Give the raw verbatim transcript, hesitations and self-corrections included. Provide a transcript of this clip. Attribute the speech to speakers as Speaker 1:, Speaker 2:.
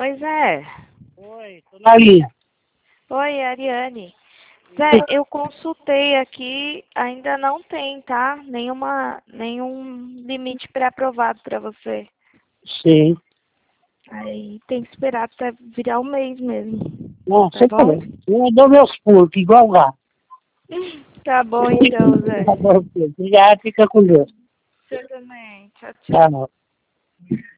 Speaker 1: Oi, Zé.
Speaker 2: Oi, tô na linha.
Speaker 1: Oi, Ariane. Zé, eu consultei aqui, ainda não tem, tá? Nenhuma, nenhum limite pré-aprovado para você.
Speaker 2: Sim.
Speaker 1: Aí tem que esperar até virar um mês mesmo.
Speaker 2: Não,
Speaker 1: Tá
Speaker 2: você
Speaker 1: bom?
Speaker 2: também. Eu dou meus pulos, igual o gato.
Speaker 1: Tá bom então, Zé.
Speaker 2: Obrigado, fica com Deus.
Speaker 1: Você também. Tchau, tchau.
Speaker 2: Tchau.